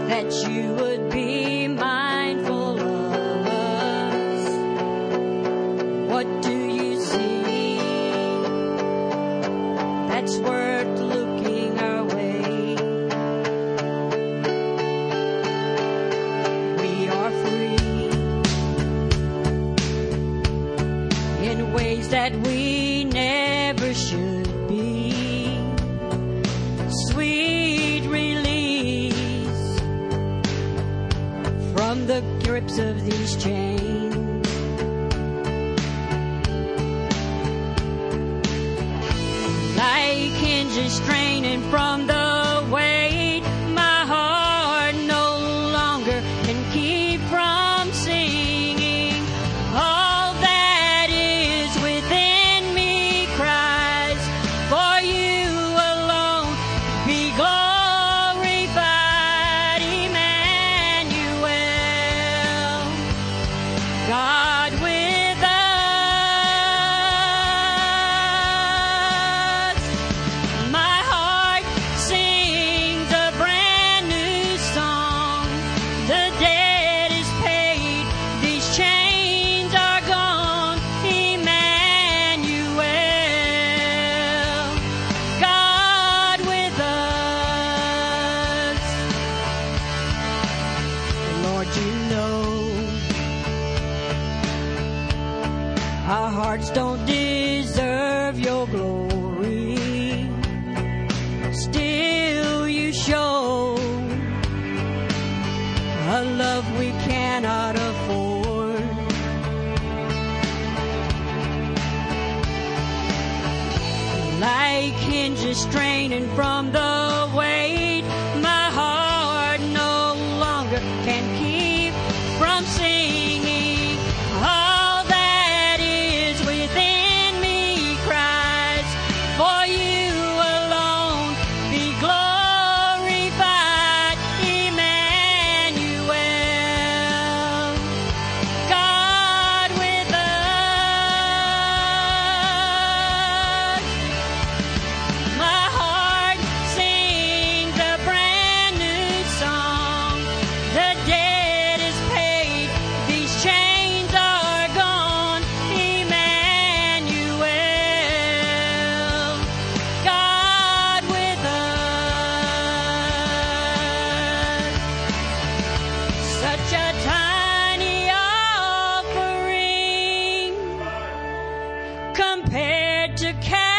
that you would be mindful of us. What do you see that's worth looking our way? We are free in ways that we never should be. Sweet release from the grips of these chains. Like hinges straining from the weight, my heart no longer can keep from singing. All that is within me cries, for you alone be glorified, Emmanuel, God with us. My heart sings a brand new song. The debt is paid, these chains are gone, Emmanuel, God with us. Lord, you know our hearts don't deserve your glory. Still you show a love we cannot afford. Like hinges straining from the weight, my heart no longer can keep from singing. All that is within me cries, for you alone be glorified, Emmanuel, God with us. My heart sings a brand new song. The debt is paid, these chains are gone, Emmanuel, God with us. Such a tiny offering compared to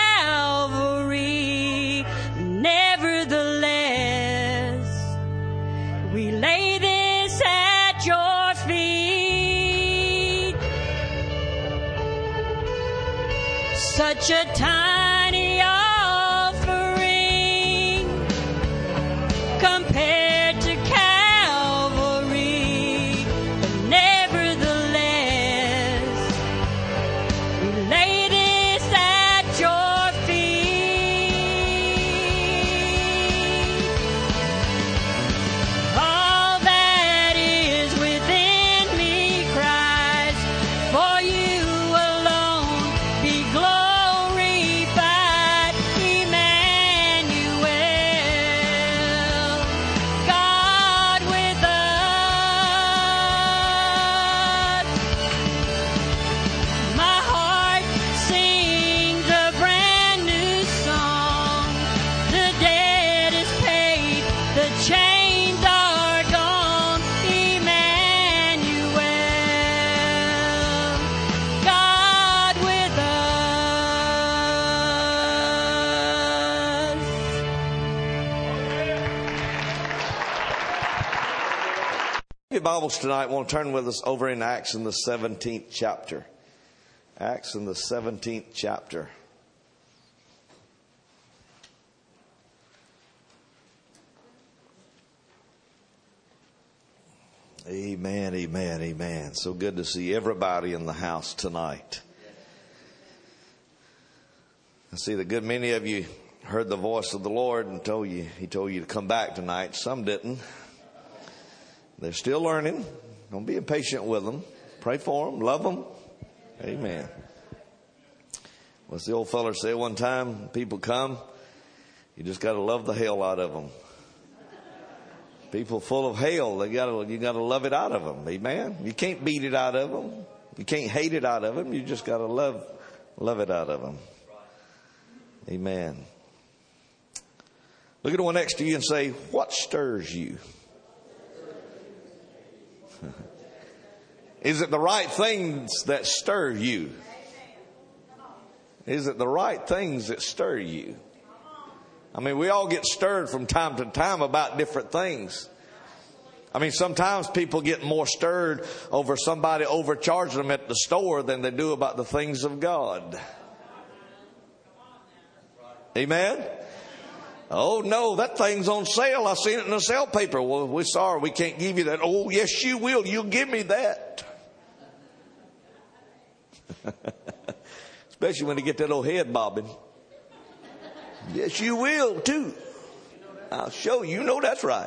Calvary. Nevertheless, we lay this at your feet. Such a tiny offering compared to Calvary. Nevertheless, we lay this at your feet. All that is within me cries, for you alone be glorified, Emmanuel, God with us. My heart sings a brand new song. The debt is paid, the chains are gone, Emmanuel, God with us. Your Bibles tonight, want to turn with us over in Acts in the 17th chapter. Acts in the 17th chapter. Amen, amen, amen. So good to see everybody in the house tonight. I see that good many of you heard the voice of the Lord and He told you to come back tonight. Some didn't. They're still learning. Don't be impatient with them. Pray for them. Love them. Amen. What's the old feller say one time? People come, you just got to love the hell out of them. People full of hell, you gotta love it out of them. Amen. You can't beat it out of them. You can't hate it out of them. You just gotta love it out of them. Amen. Look at the one next to you and say, what stirs you? Is it the right things that stir you? Is it the right things that stir you? I mean, we all get stirred from time to time about different things. I mean, sometimes people get more stirred over somebody overcharging them at the store than they do about the things of God. Amen? Oh, no, that thing's on sale. I seen it in the sale paper. Well, we're sorry, we can't give you that. Oh, yes, you will. You'll give me that. Especially when you get that old head bobbing. Yes, you will, too. I'll show you. You know that's right.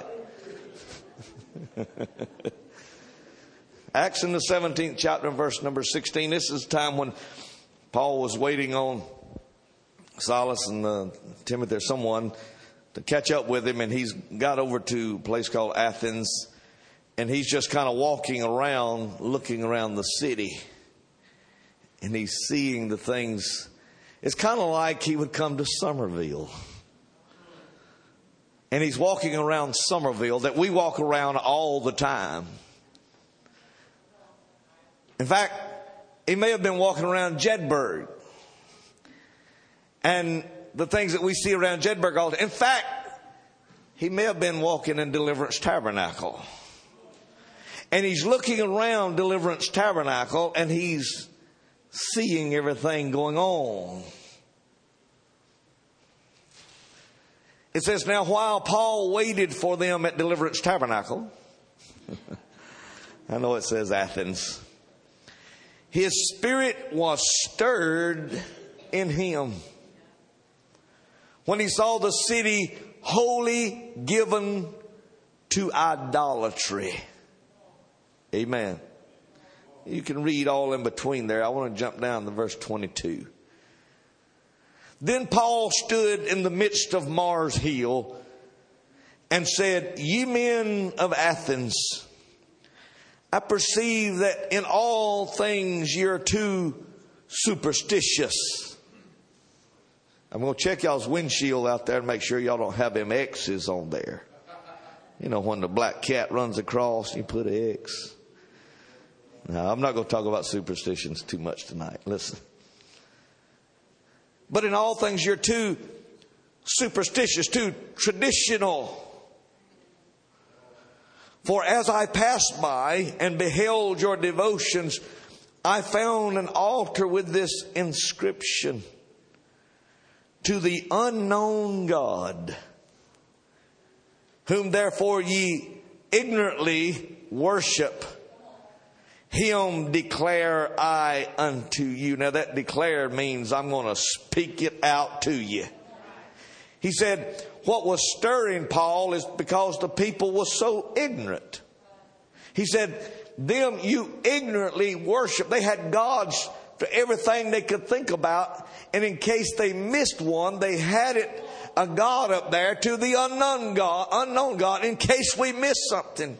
Acts in the 17th chapter, verse number 16. This is the time when Paul was waiting on Silas and Timothy or someone to catch up with him. And he's got over to a place called Athens. And he's just kind of walking around, looking around the city. And he's seeing the things. It's kind of like he would come to Somerville. And he's walking around Somerville that we walk around all the time. In fact, he may have been walking around Jedburgh. And the things that we see around Jedburgh all the time. In fact, he may have been walking in Deliverance Tabernacle. And he's looking around Deliverance Tabernacle and he's seeing everything going on. It says, now while Paul waited for them at Deliverance Tabernacle, I know it says Athens, his spirit was stirred in him when he saw the city wholly given to idolatry. Amen. You can read all in between there. I want to jump down to verse 22. Then Paul stood in the midst of Mars Hill and said, ye men of Athens, I perceive that in all things you're too superstitious. I'm going to check y'all's windshield out there and make sure y'all don't have them X's on there. You know, when the black cat runs across, you put an X. Now, I'm not going to talk about superstitions too much tonight. Listen. But in all things, you're too superstitious, too traditional. For as I passed by and beheld your devotions, I found an altar with this inscription: to the unknown God, whom therefore ye ignorantly worship, him declare I unto you. Now that declare means I'm going to speak it out to you. He said what was stirring Paul is because the people were so ignorant. He said, them you ignorantly worship. They had gods for everything they could think about. And in case they missed one, they had a God up there to the unknown God in case we missed something.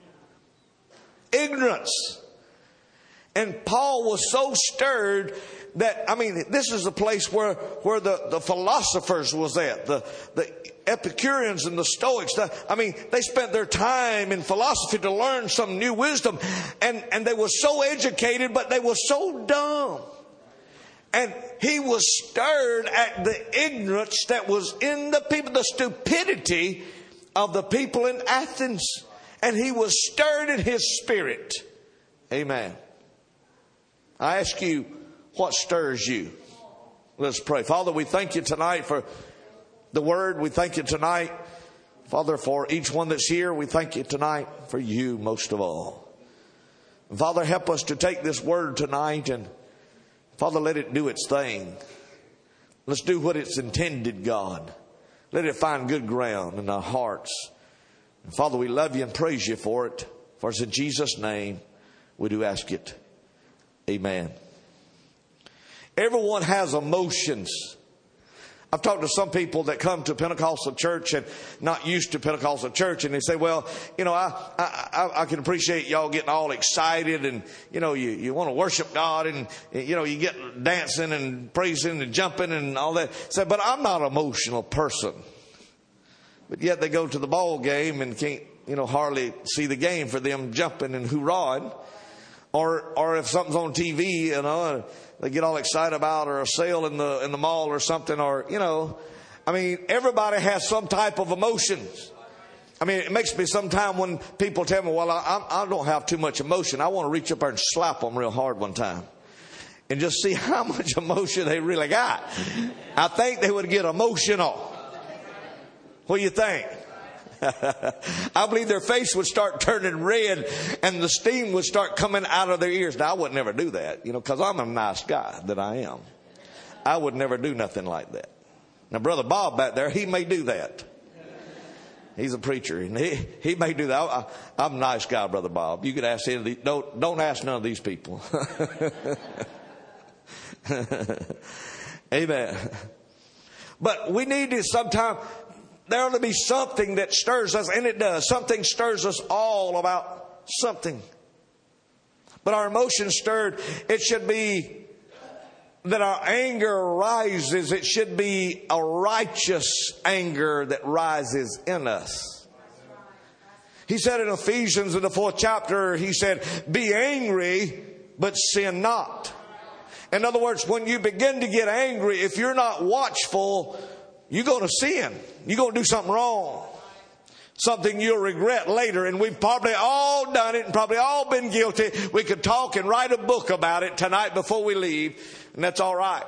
Ignorance. And Paul was so stirred that, I mean, this is a place where the philosophers was at, the Epicureans and the Stoics. They spent their time in philosophy to learn some new wisdom. And they were so educated, but they were so dumb. And he was stirred at the ignorance that was in the people, the stupidity of the people in Athens. And he was stirred in his spirit. Amen. I ask you, what stirs you? Let's pray. Father, we thank you tonight for the word. We thank you tonight, Father, for each one that's here. We thank you tonight for you most of all. Father, help us to take this word tonight and, Father, let it do its thing. Let's do what it's intended, God. Let it find good ground in our hearts. And Father, we love you and praise you for it. For it's in Jesus' name we do ask it. Amen. Everyone has emotions. I've talked to some people that come to Pentecostal church and not used to Pentecostal church, and they say, well, you know, I can appreciate y'all getting all excited, and, you know, you want to worship God, and, you know, you get dancing and praising and jumping and all that. So, but I'm not an emotional person. But yet they go to the ball game and can't, you know, hardly see the game for them jumping and hoorahing. Or if something's on TV, you know, they get all excited about, or a sale in the mall or something, or, you know, I mean, everybody has some type of emotions. I mean, it makes me sometimes when people tell me, well, I don't have too much emotion. I want to reach up there and slap them real hard one time and just see how much emotion they really got. I think they would get emotional. What do you think? I believe their face would start turning red and the steam would start coming out of their ears. Now, I would never do that, you know, because I'm a nice guy that I am. I would never do nothing like that. Now, Brother Bob back there, he may do that. He's a preacher, and he may do that. I'm a nice guy, Brother Bob. You could ask any of these. Don't ask none of these people. Amen. But we need to sometimes. There ought to be something that stirs us, and it does. Something stirs us all about something. But our emotions stirred, it should be that our anger rises. It should be a righteous anger that rises in us. He said in Ephesians in the 4th chapter, he said, be angry, but sin not. In other words, when you begin to get angry, if you're not watchful, you're going to sin. You're going to do something wrong. Something you'll regret later. And we've probably all done it and probably all been guilty. We could talk and write a book about it tonight before we leave. And that's all right.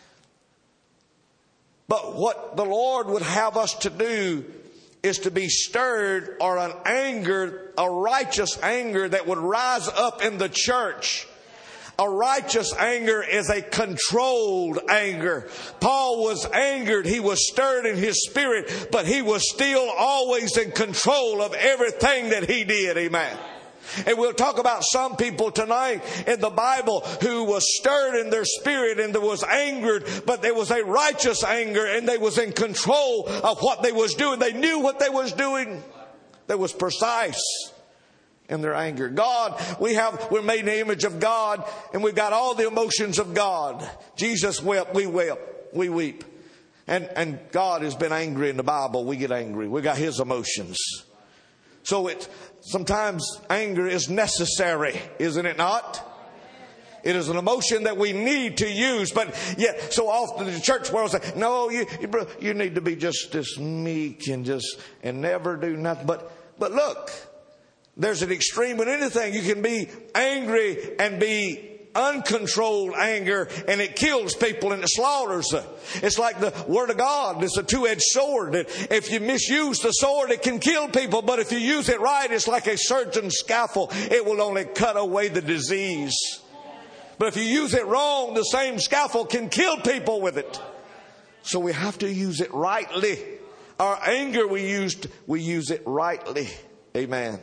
But what the Lord would have us to do is to be stirred, or an anger, a righteous anger that would rise up in the church. A righteous anger is a controlled anger. Paul was angered. He was stirred in his spirit, but he was still always in control of everything that he did. Amen. And we'll talk about some people tonight in the Bible who was stirred in their spirit and was angered, but there was a righteous anger, and they was in control of what they was doing. They knew what they was doing. They was precise in their anger. God, we're made in the image of God, and we've got all the emotions of God. Jesus wept, we weep. And God has been angry in the Bible. We get angry. We got His emotions. So sometimes anger is necessary, isn't it not? It is an emotion that we need to use, but yet so often the church world says, no, you need to be just this meek and never do nothing. But look, there's an extreme in anything. You can be angry and be uncontrolled anger, and it kills people and it slaughters them. It's like the Word of God. It's a two-edged sword. If you misuse the sword, it can kill people. But if you use it right, it's like a surgeon's scalpel. It will only cut away the disease. But if you use it wrong, the same scalpel can kill people with it. So we have to use it rightly. Our anger, we use it rightly. Amen.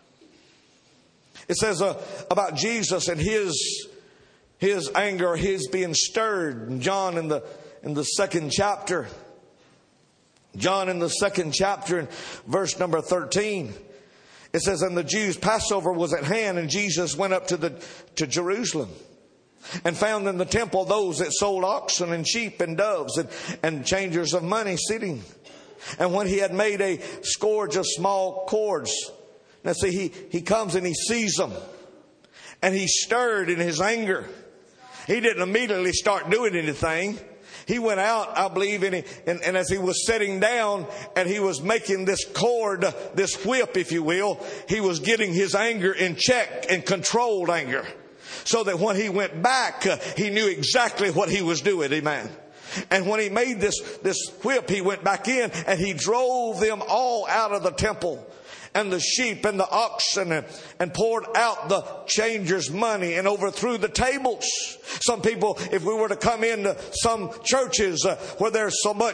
It says about Jesus and his anger, his being stirred. And John in the 2nd chapter. John in the 2nd chapter in verse number 13. It says, and the Jews' Passover was at hand, and Jesus went up to Jerusalem, and found in the temple those that sold oxen and sheep and doves and changers of money sitting. And when he had made a scourge of small cords. Now see, he comes and he sees them, and he's stirred in his anger. He didn't immediately start doing anything. He went out, I believe, and as he was sitting down and he was making this cord, this whip, if you will, he was getting his anger in check and controlled anger. So that when he went back, he knew exactly what he was doing. Amen. And when he made this whip, he went back in and he drove them all out of the temple, and the sheep and the oxen, and poured out the changers' money and overthrew the tables. Some people, if we were to come into some churches where there's so much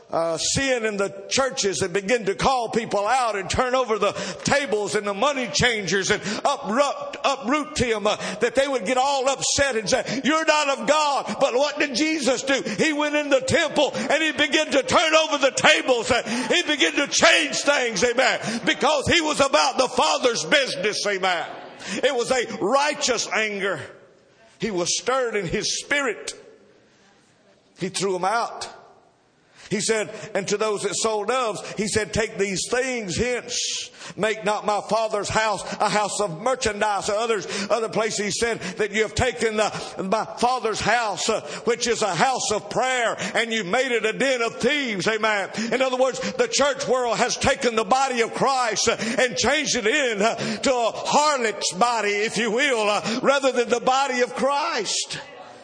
sin in the churches and begin to call people out and turn over the tables and the money changers and uproot them, that they would get all upset and say, you're not of God. But what did Jesus do? He went in the temple and he began to turn over the tables. He began to change things, amen, because he was about the Father's business, amen. It was a righteous anger. He was stirred in his spirit. He threw them out. He said, and to those that sold doves, he said, take these things hence. Make not my Father's house a house of merchandise. Or other places he said that you have taken my Father's house, which is a house of prayer, and you made it a den of thieves. Amen. In other words, the church world has taken the body of Christ and changed it into a harlot's body, if you will, rather than the body of Christ.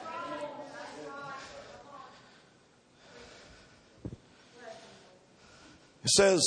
It says,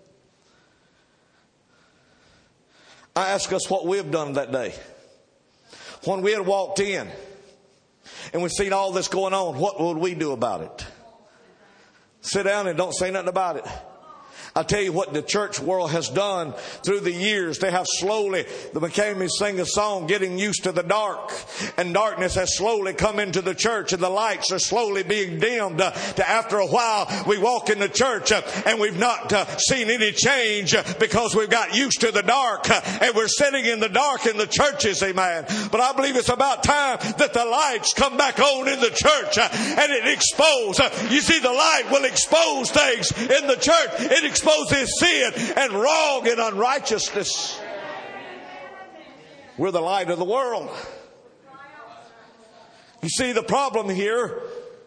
I ask us what we have done that day. When we had walked in and we've seen all this going on, what would we do about it? Sit down and don't say nothing about it. I'll tell you what the church world has done through the years. They have slowly, the McCammys sing a song, getting used to the dark. And darkness has slowly come into the church, and the lights are slowly being dimmed. To after a while, we walk in the church and we've not seen any change because we've got used to the dark. And we're sitting in the dark in the churches, amen. But I believe it's about time that the lights come back on in the church and it exposes. You see, the light will expose things in the church. It exposes sin and wrong and unrighteousness. We're the light of the world. You see, the problem here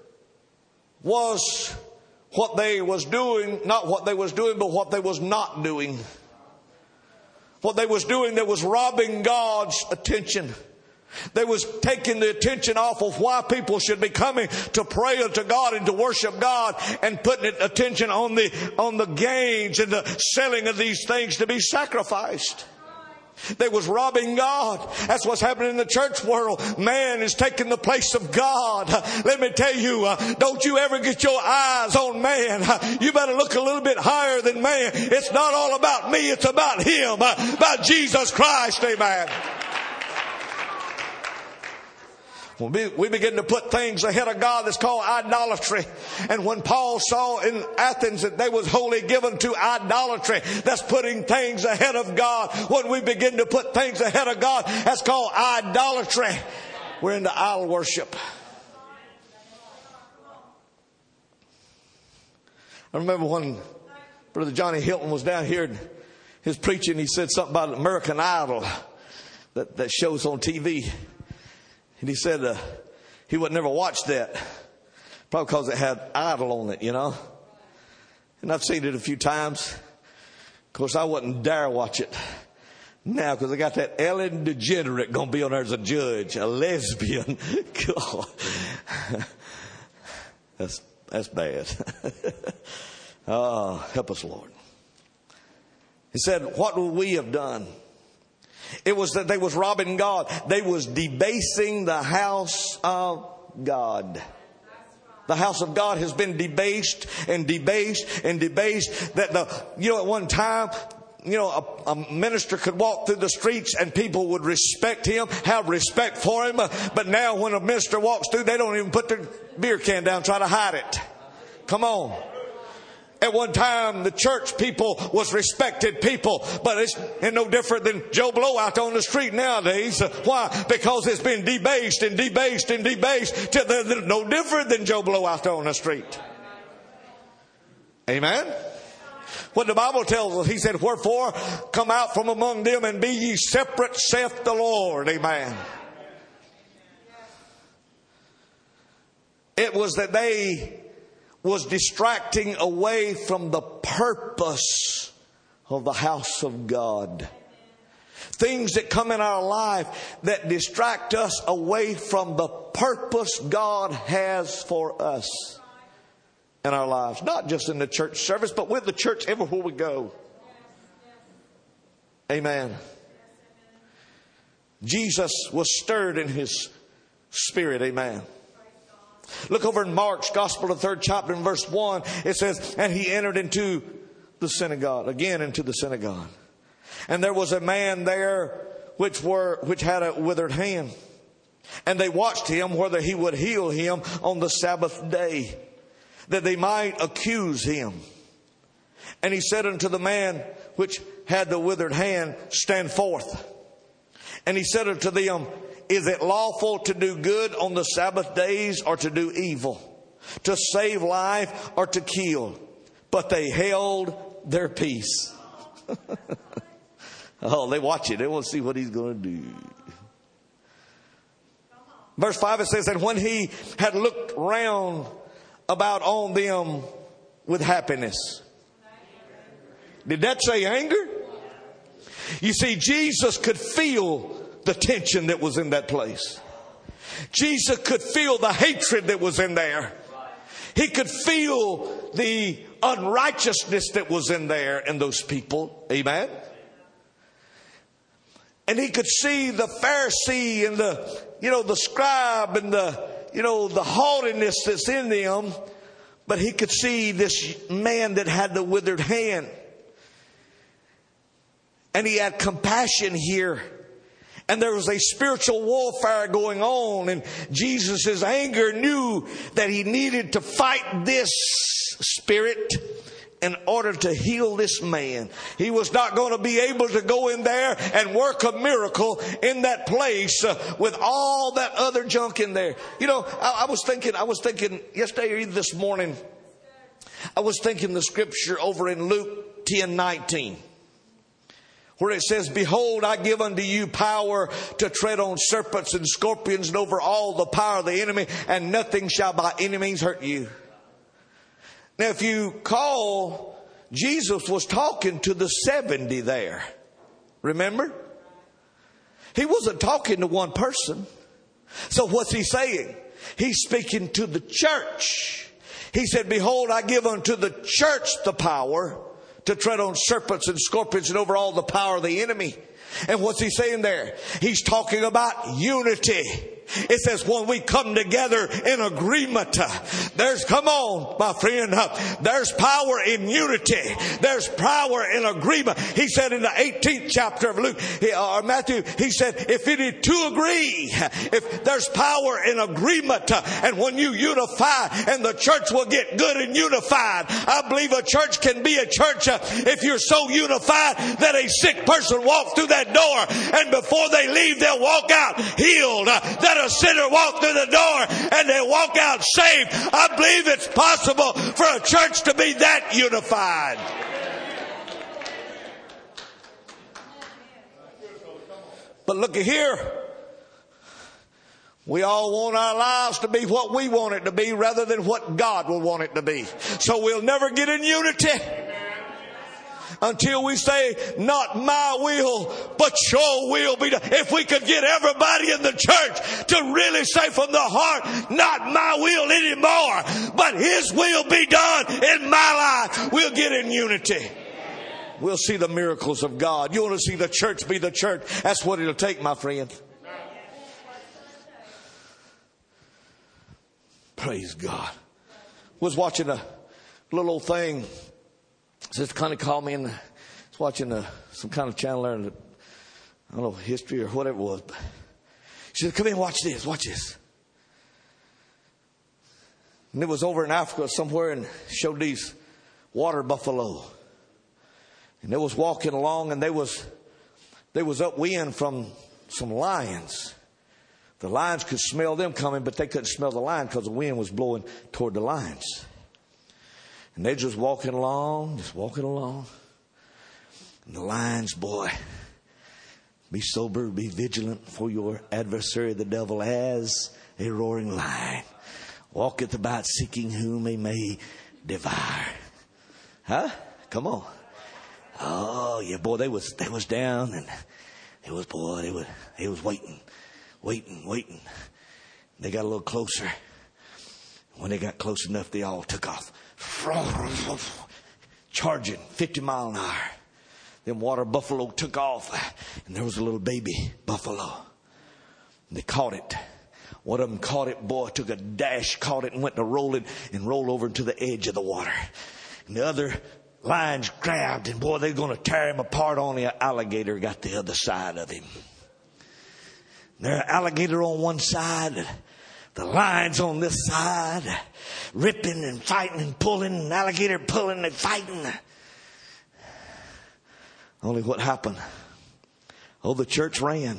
was what they was doing, not what they was doing, but what they was not doing. What they was doing, they was robbing God's attention. They was taking the attention off of why people should be coming to pray unto God and to worship God, and putting attention on the gains and the selling of these things to be sacrificed. They was robbing God. That's what's happening in the church world. Man is taking the place of God. Let me tell you, don't you ever get your eyes on man. You better look a little bit higher than man. It's not all about me. It's about Him, about Jesus Christ. Amen. We begin to put things ahead of God that's called idolatry. And when Paul saw in Athens that they was wholly given to idolatry, that's putting things ahead of God. When we begin to put things ahead of God, that's called idolatry. We're into idol worship. I remember when Brother Johnny Hilton was down here and he was preaching, he said something about American Idol that shows on TV. And he said he would never watch that. Probably because it had idol on it, you know. And I've seen it a few times. Of course, I wouldn't dare watch it now because I got that Ellen DeGenerate going to be on there as a judge, a lesbian. God. That's bad. Oh, help us, Lord. He said, what would we have done? It was that they was robbing God. They was debasing the house of God. The house of God has been debased and debased and debased. That at one time, a minister could walk through the streets and people would respect him, have respect for him. But now when a minister walks through, they don't even put their beer can down, try to hide it. Come on. At one time, the church people was respected people, but it's no different than Joe Blow out on the street nowadays. Why? Because it's been debased and debased and debased till they're no different than Joe Blow out on the street. Amen? What the Bible tells us, He said, wherefore come out from among them and be ye separate, saith the Lord. Amen. It was that they was distracting away from the purpose of the house of God. Things that come in our life that distract us away from the purpose God has for us in our lives. Not just in the church service, but with the church everywhere we go. Amen. Jesus was stirred in His spirit. Amen. Look over in Mark's Gospel, the 3rd chapter, in verse 1. It says, and he entered into the synagogue, again into the synagogue. And there was a man there which had a withered hand. And they watched him whether he would heal him on the Sabbath day, that they might accuse him. And he said unto the man which had the withered hand, stand forth. And he said unto them, is it lawful to do good on the Sabbath days or to do evil, to save life or to kill? But they held their peace. Oh, they watch it. They want to see what he's going to do. Verse 5, it says, and when he had looked round about on them with happiness. Did that say anger? You see, Jesus could feel the tension that was in that place. Jesus could feel the hatred that was in there. He could feel the unrighteousness that was in there in those people. Amen. And he could see the Pharisee and the scribe and the haughtiness that's in them. But he could see this man that had the withered hand. And he had compassion here. And there was a spiritual warfare going on. And Jesus' anger knew that he needed to fight this spirit in order to heal this man. He was not going to be able to go in there and work a miracle in that place with all that other junk in there. You know, I was thinking yesterday or even this morning, I was thinking the scripture over in Luke 10:19. Where it says, behold, I give unto you power to tread on serpents and scorpions and over all the power of the enemy, and nothing shall by any means hurt you. Now, if you call, Jesus was talking to the 70 there. Remember? He wasn't talking to one person. So what's he saying? He's speaking to the church. He said, behold, I give unto the church the power to tread on serpents and scorpions and over all the power of the enemy. And what's he saying there? He's talking about unity. It says when we come together in agreement, come on, my friend, there's power in unity. There's power in agreement. He said in the 18th chapter of Luke or Matthew, he said, if any two agree, if there's power in agreement, and when you unify, and the church will get good and unified. I believe a church can be a church if you're so unified that a sick person walks through that door, and before they leave, they'll walk out healed. That a sinner walk through the door and they walk out saved. I believe it's possible for a church to be that unified. But look at here. We all want our lives to be what we want it to be rather than what God will want it to be. So we'll never get in unity until we say, not my will, but your will be done. If we could get everybody in the church to really say from the heart, not my will anymore, but his will be done in my life, we'll get in unity. We'll see the miracles of God. You want to see the church be the church? That's what it'll take, my friend. Praise God. Was watching a little old thing. Sister Connie called me and was watching some kind of channel there. I don't know, history or whatever it was. But she said, come in, watch this, watch this. And it was over in Africa somewhere and showed these water buffalo. And they was walking along and they was upwind from some lions. The lions could smell them coming, but they couldn't smell the lion because the wind was blowing toward the lions. And they're just walking along. And the lions, boy, be sober, be vigilant, for your adversary, the devil, as a roaring lion, walketh about seeking whom he may devour. Huh? Come on. Oh, yeah, boy, they was down, and they was waiting. They got a little closer. When they got close enough, they all took off. Charging 50 miles an hour. Them water buffalo took off, and there was a little baby buffalo. And they caught it One of them caught it, boy, took a dash, caught it and went to roll it and roll over to the edge of the water. And the other lions grabbed and boy, they're going to tear him apart. Only an alligator got the other side of him. There's an alligator on one side, the lions on this side, ripping and fighting and pulling, and alligator pulling and fighting. Only what happened? Oh, the church ran.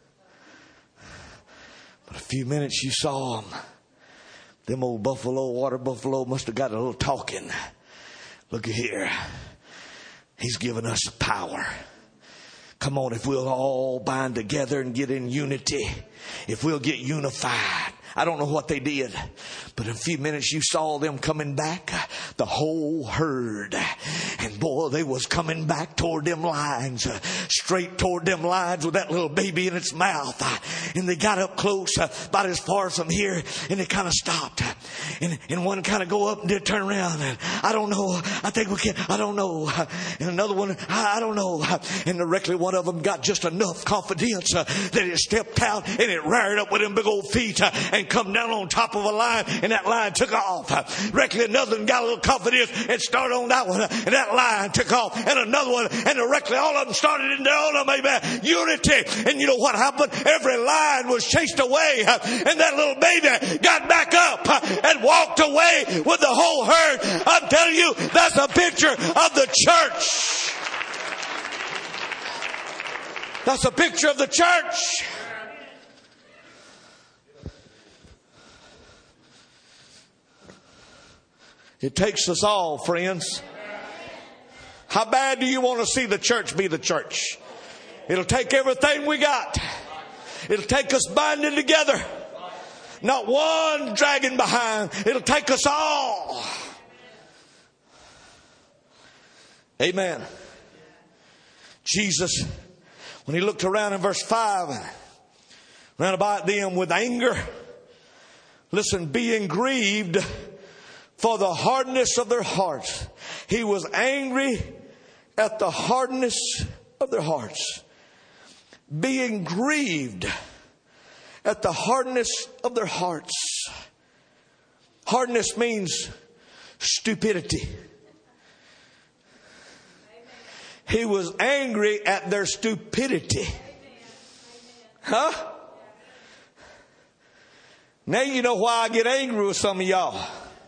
But a few minutes you saw them. Them old water buffalo must have got a little talking. Look at here. He's given us power. Come on, if we'll all bind together and get in unity, if we'll get unified. I don't know what they did, but in a few minutes you saw them coming back, the whole herd. And boy, they was coming back toward them lions, straight toward them lions with that little baby in its mouth. And they got up close, about as far as from here, and they kind of stopped. And one kind of go up and did turn around. And I don't know. I think we can. I don't know. And another one, I don't know. And directly one of them got just enough confidence that it stepped out and it reared up with them big old feet and come down on top of a lion, and that lion took off. Directly another one got a little confidence and started on that one, and that lion took off. And another one, and directly all of them started in their own, amen, unity. And you know what happened? Every lion was chased away, and that little baby got back up and walked away with the whole herd. I'm telling you, that's a picture of the church. That's a picture of the church. It takes us all, friends. How bad do you want to see the church be the church? It'll take everything we got. It'll take us binding together. Not one dragging behind. It'll take us all. Amen. Jesus, when he looked around in verse 5, round about them with anger, listen, being grieved for the hardness of their hearts. He was angry at the hardness of their hearts. Being grieved at the hardness of their hearts. Hardness means stupidity. He was angry at their stupidity. Huh? Now you know why I get angry with some of y'all.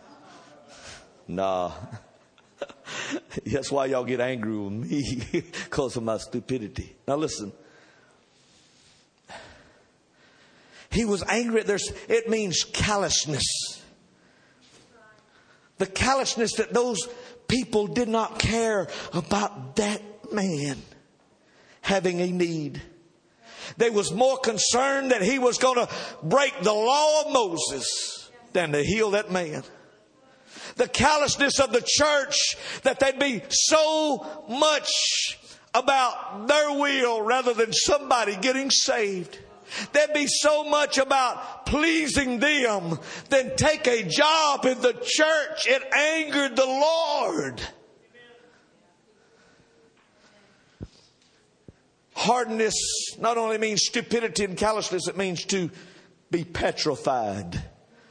Nah. That's why y'all get angry with me, because of my stupidity. Now listen. He was angry at theirs. It means callousness. The callousness that those people did not care about that man having a need. They was more concerned that he was going to break the law of Moses than to heal that man. The callousness of the church, that they'd be so much about their will rather than somebody getting saved. There'd be so much about pleasing them than take a job in the church. It angered the Lord. Hardness not only means stupidity and callousness, it means to be petrified.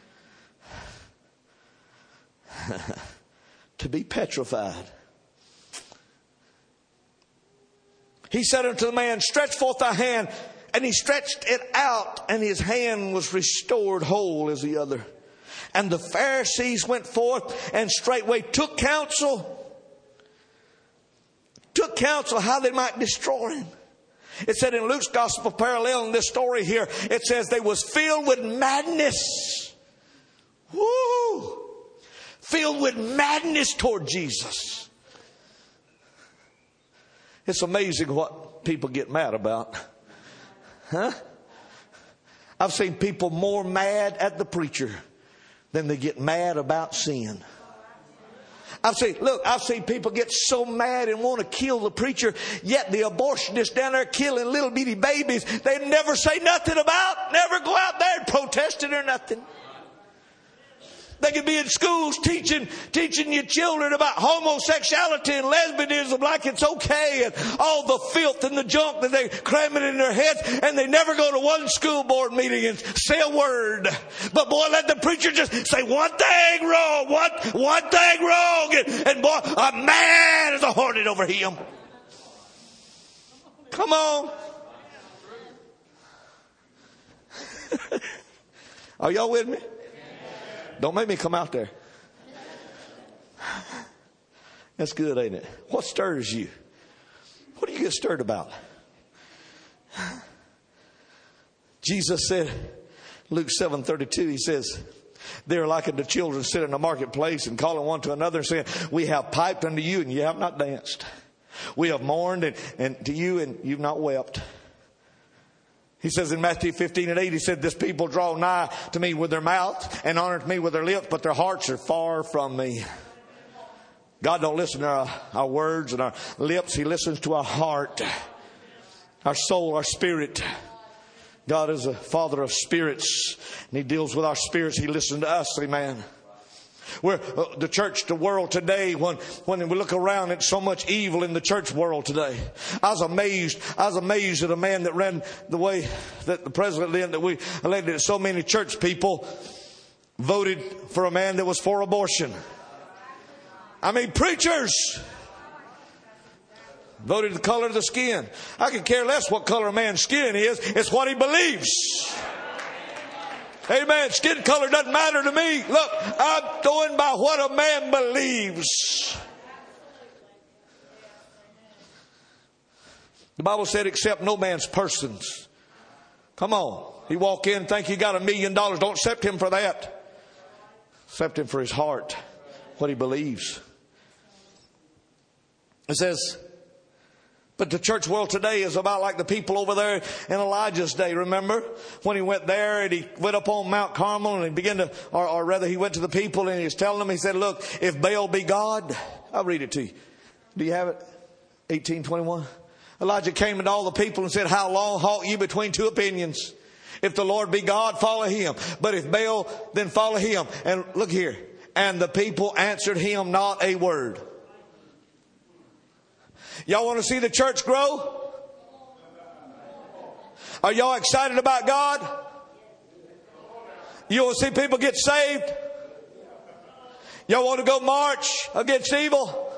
To be petrified. He said unto the man, stretch forth thy hand. And he stretched it out, and his hand was restored whole as the other. And the Pharisees went forth and straightway took counsel how they might destroy him. It said in Luke's gospel parallel in this story here, it says they was filled with madness. Woo! Filled with madness toward Jesus. It's amazing what people get mad about. Huh? I've seen people more mad at the preacher than they get mad about sin. I've seen people get so mad and want to kill the preacher, yet the abortionists down there killing little bitty babies, they never say nothing about, never go out there and protest it or nothing. They could be in schools teaching your children about homosexuality and lesbianism like it's okay, and all the filth and the junk that they cram it in their heads, and they never go to one school board meeting and say a word. But boy, let the preacher just say one thing wrong, one thing wrong, and boy, a man is a hornet over him. Come on. Are y'all with me? Don't make me come out there. That's good, ain't it? What stirs you? What do you get stirred about? Jesus said, Luke 7:32, he says, they're like unto children sitting in the marketplace and calling one to another and saying, we have piped unto you and you have not danced. We have mourned and to you and you've not wept. He says in Matthew 15:8, he said, this people draw nigh to me with their mouth and honor me with their lips, but their hearts are far from me. God don't listen to our words and our lips. He listens to our heart, our soul, our spirit. God is a Father of spirits, and He deals with our spirits. He listens to us. Amen. Where the church, the world today, when we look around, it's so much evil in the church world today. I was amazed at a man that ran the way that the president did, that we elected. That so many church people voted for a man that was for abortion. I mean, preachers voted the color of the skin. I could care less what color a man's skin is. It's what he believes. Amen. Skin color doesn't matter to me. Look, I'm going by what a man believes. The Bible said, accept no man's persons. Come on. You walk in, think you got $1 million. Don't accept him for that. Accept him for his heart, what he believes. It says, but the church world today is about like the people over there in Elijah's day. Remember when he went there and he went up on Mount Carmel and he began to, or rather he went to the people and he was telling them, he said, look, if Baal be God, I'll read it to you. Do you have it? 18:21. Elijah came to all the people and said, how long halt you between two opinions? If the Lord be God, follow him. But if Baal, then follow him. And look here. And the people answered him not a word. Y'all want to see the church grow? Are y'all excited about God? You want to see people get saved? Y'all want to go march against evil?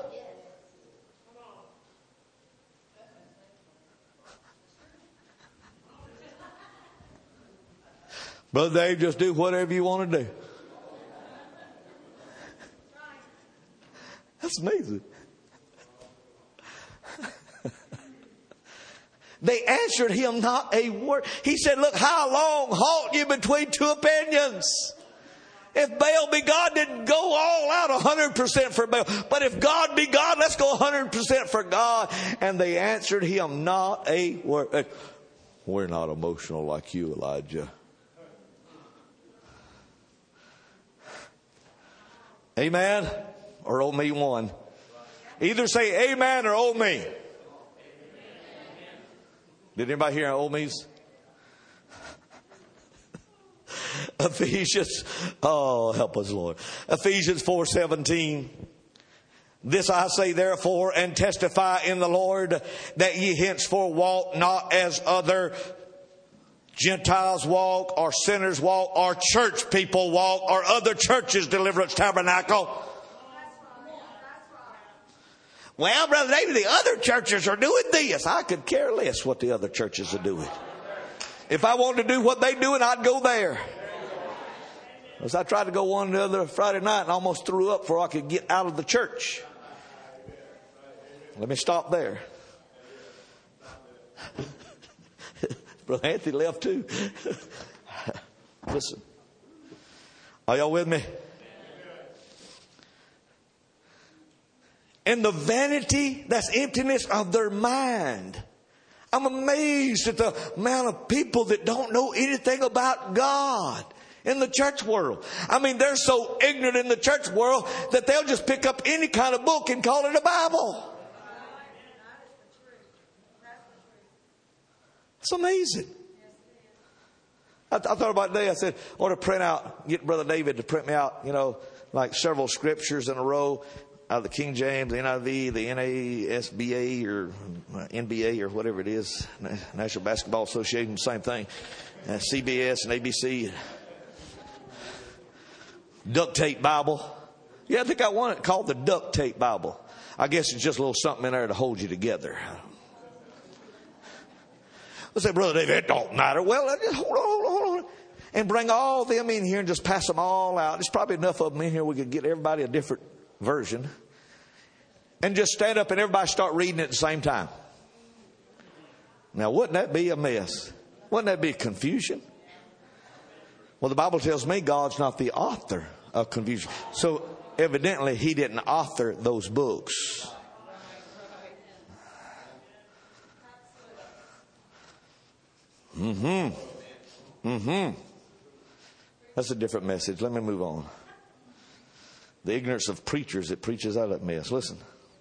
Brother Dave, just do whatever you want to do. That's amazing. They answered him not a word. He said, look, how long halt you between two opinions? If Baal be God, then go all out 100% for Baal. But if God be God, let's go 100% for God. And they answered him not a word. We're not emotional like you, Elijah. Amen? Or oh me one. Either say amen or oh me. Did anybody hear old me's? Ephesians, oh, help us, Lord. Ephesians 4:17. This I say therefore and testify in the Lord that ye henceforth walk not as other Gentiles walk, or sinners walk, or church people walk, or other churches, Deliverance Tabernacle. Well, Brother David, the other churches are doing this. I could care less what the other churches are doing. If I wanted to do what they're doing, I'd go there. Because I tried to go one the other Friday night and almost threw up before I could get out of the church. Let me stop there. Brother Anthony left too. Listen. Are y'all with me? In the vanity, that's emptiness of their mind. I'm amazed at the amount of people that don't know anything about God in the church world. I mean, they're so ignorant in the church world that they'll just pick up any kind of book and call it a Bible. It's amazing. I thought about it today. I said, I want to print out, get Brother David to print me out, like several scriptures in a row out of the King James, the NIV, the NASBA or NBA or whatever it is, National Basketball Association, same thing, CBS and ABC, duct tape Bible. Yeah, I think I want it called the duct tape Bible. I guess it's just a little something in there to hold you together. I say, Brother David, it don't matter. Well, just hold on. And bring all them in here and just pass them all out. There's probably enough of them in here we could get everybody a different version. And just stand up and everybody start reading it at the same time. Now, wouldn't that be a mess? Wouldn't that be confusion? Well, the Bible tells me God's not the author of confusion. So evidently he didn't author those books. That's a different message. Let me move on. The ignorance of preachers that preaches out of that mess. Listen.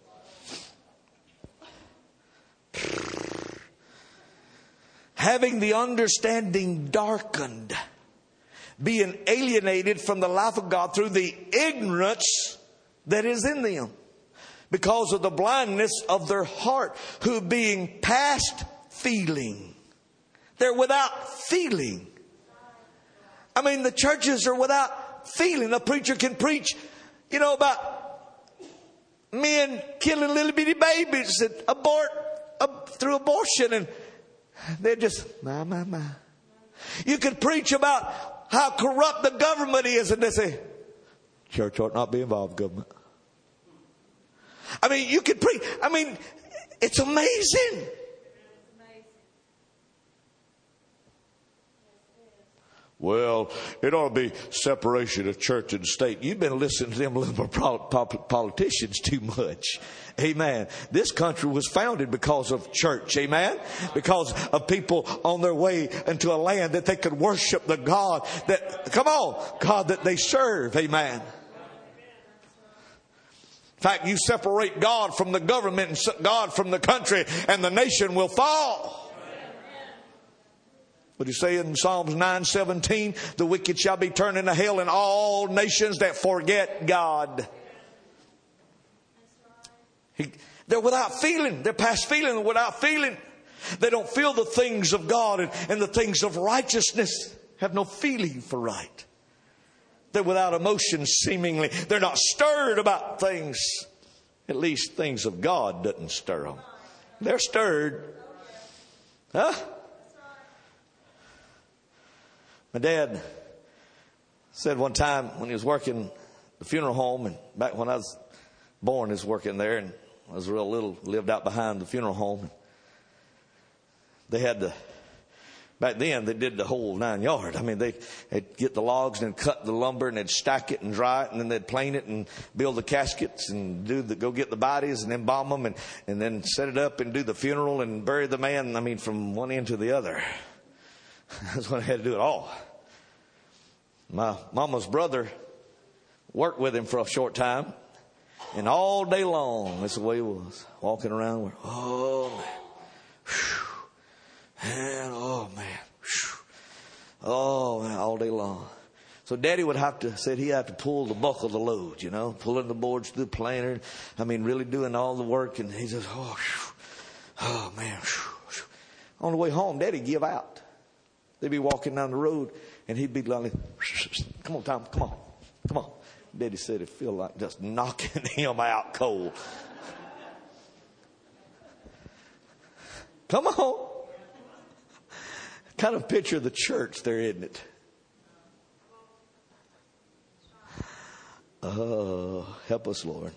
Having the understanding darkened, being alienated from the life of God through the ignorance that is in them, because of the blindness of their heart, who being past feeling. They're without feeling. I mean, the churches are without feeling. A preacher can preach, about men killing little bitty babies that through abortion, and they're just, my. You could preach about how corrupt the government is, and they say, church ought not be involved in government. I mean, you could preach. I mean, it's amazing. Well, it ought to be separation of church and state. You've been listening to them liberal politicians too much. Amen. This country was founded because of church. Amen. Because of people on their way into a land that they could worship the God that they serve. Amen. In fact, you separate God from the government and God from the country, and the nation will fall. What do you say in Psalms 9:17? The wicked shall be turned into hell, and all nations that forget God. They're without feeling. They're past feeling and without feeling. They don't feel the things of God and the things of righteousness. Have no feeling for right. They're without emotion, seemingly. They're not stirred about things. At least things of God doesn't stir them. They're stirred. Huh? My dad said one time when he was working the funeral home, and back when I was born, he was working there, and I was real little, lived out behind the funeral home. They had back then they did the whole 9 yards. I mean, they'd get the logs and cut the lumber, and they'd stack it and dry it, and then they'd plane it and build the caskets and go get the bodies and embalm them and then set it up and do the funeral and bury the man. I mean, from one end to the other. That's when I had to do it all. My mama's brother worked with him for a short time, and all day long, that's the way he was, walking around. Oh man, oh man, all day long. So Daddy would have to pull the bulk of the load, pulling the boards through the planer. I mean, really doing all the work, and he says, oh man. On the way home, Daddy give out. They'd be walking down the road, and he'd be like, come on, Tom, come on. Daddy said it felt like just knocking him out cold. Come on. Kind of picture the church there, isn't it? Oh, help us, Lord.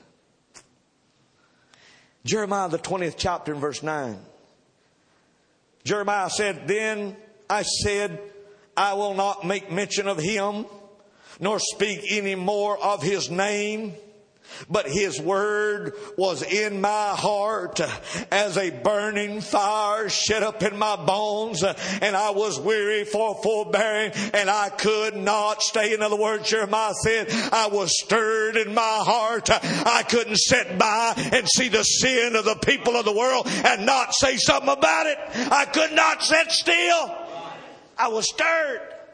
Jeremiah, the 20th chapter and verse 9. Jeremiah said, then I said, I will not make mention of him, nor speak any more of his name. But his word was in my heart as a burning fire shut up in my bones. And I was weary for forbearing, and I could not stay. In other words, Jeremiah said, I was stirred in my heart. I couldn't sit by and see the sin of the people of the world and not say something about it. I could not sit still. I was stirred.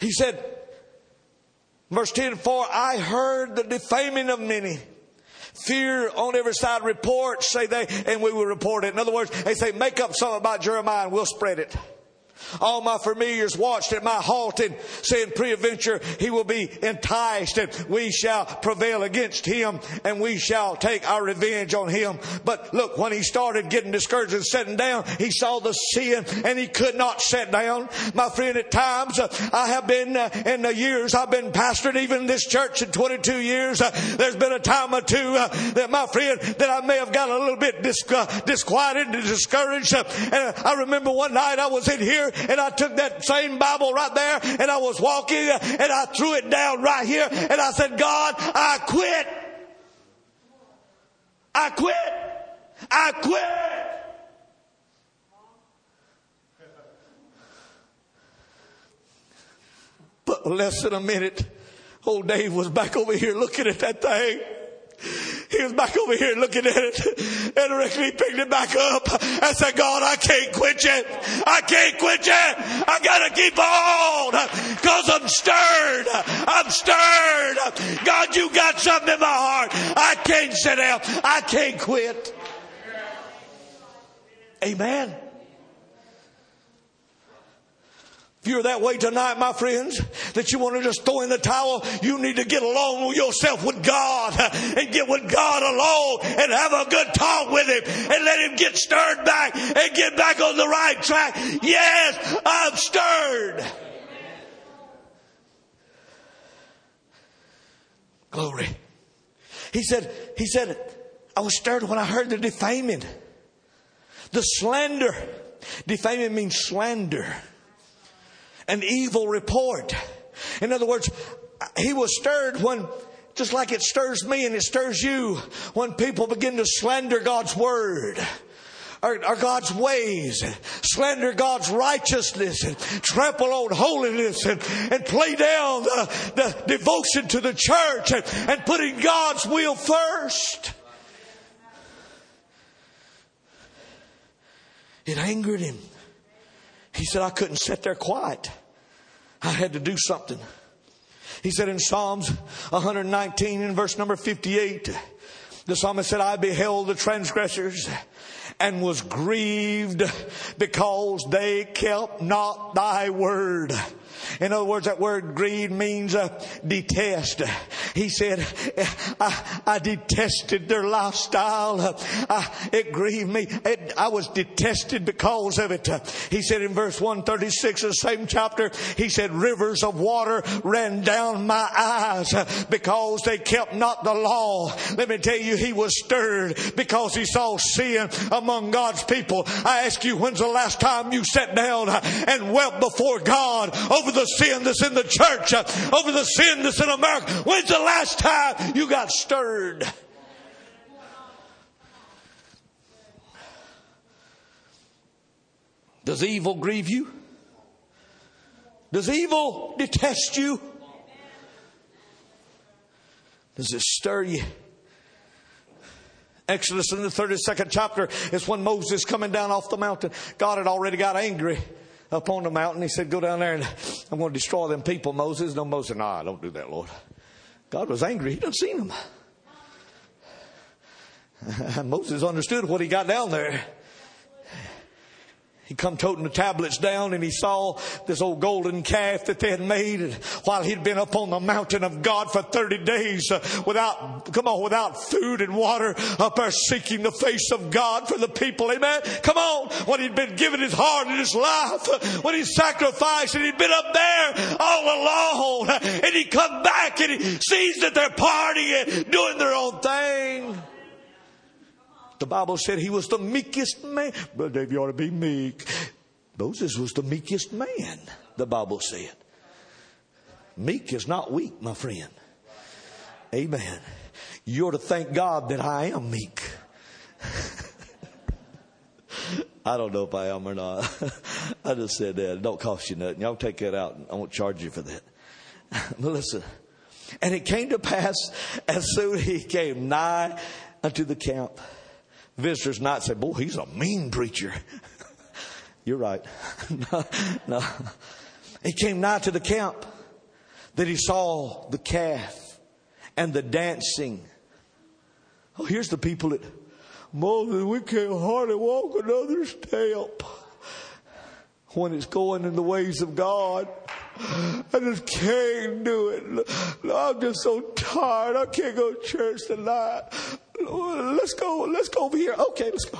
He said, verse 10, for I heard the defaming of many. Fear on every side. Report, say they, and we will report it. In other words, they say, make up something about Jeremiah and we'll spread it. All my familiars watched at my halting, saying, peradventure he will be enticed, and we shall prevail against him, and we shall take our revenge on him. But look, when he started getting discouraged and sitting down, he saw the sin, and he could not sit down. My friend, at times, I have been, in the years I've been pastoring, even this church in 22 years, there's been a time or two that, my friend, that I may have got a little bit disquieted and discouraged. And I remember one night I was in here, and I took that same Bible right there, and I was walking, and I threw it down right here, and I said, God, I quit. I quit. I quit. But less than a minute, old Dave was back over here looking at that thing. He was back over here looking at it, and directly he picked it back up. I said, God, I can't quit yet. I can't quit yet. I gotta keep on, because I'm stirred. I'm stirred. God, you got something in my heart. I can't sit down. I can't quit. Amen. If you're that way tonight, my friends, that you want to just throw in the towel, you need to get along with yourself with God, and get with God alone, and have a good talk with Him, and let Him get stirred back and get back on the right track. Yes, I'm stirred. Glory. He said, I was stirred when I heard the defaming, the slander. Defaming means slander. An evil report. In other words, he was stirred when, just like it stirs me and it stirs you, when people begin to slander God's word, or God's ways, slander God's righteousness, and trample on holiness, and play down the devotion to the church, and putting God's will first. It angered him. He said, I couldn't sit there quiet. I had to do something. He said in Psalms 119 in verse number 58, the psalmist said, I beheld the transgressors and was grieved because they kept not thy word. In other words, that word grieved means detest. He said, I detested their lifestyle. It grieved me. I was detested because of it. He said in verse 136 of the same chapter, he said, rivers of water ran down my eyes because they kept not the law. Let me tell you, he was stirred because he saw sin among God's people. I ask you, when's the last time you sat down and wept before God over the sin that's in the church, over the sin that's in America? When's the last time you got stirred? Does evil grieve you? Does evil detest you? Does it stir you? Exodus in the 32nd chapter is when Moses is coming down off the mountain. God had already got angry up on the mountain. He said, go down there and I'm going to destroy them people, Moses. No, Moses said, no, don't do that, Lord. God was angry. He done seen them. Moses understood what he got down there. He come toting the tablets down and he saw this old golden calf that they had made. And while he'd been up on the mountain of God for 30 days without food and water, up there seeking the face of God for the people. Amen. Come on. When he'd been given his heart and his life, when he sacrificed and he'd been up there all alone, and he come back and he sees that they're partying and doing their own thing. The Bible said he was the meekest man. Brother Dave, you ought to be meek. Moses was the meekest man, the Bible said. Meek is not weak, my friend. Amen. You ought to thank God that I am meek. I don't know if I am or not. I just said that. It don't cost you nothing. Y'all take that out. I won't charge you for that. But listen. And it came to pass as soon as he came nigh unto the camp. Visitors not say, boy, he's a mean preacher. You're right. No. He came nigh to the camp. that he saw the calf and the dancing. Oh, here's the people that, Moses, we can't hardly walk another step when it's going in the ways of God. I just can't do it. I'm just so tired. I can't go to church tonight. Let's go over here. Okay, let's go.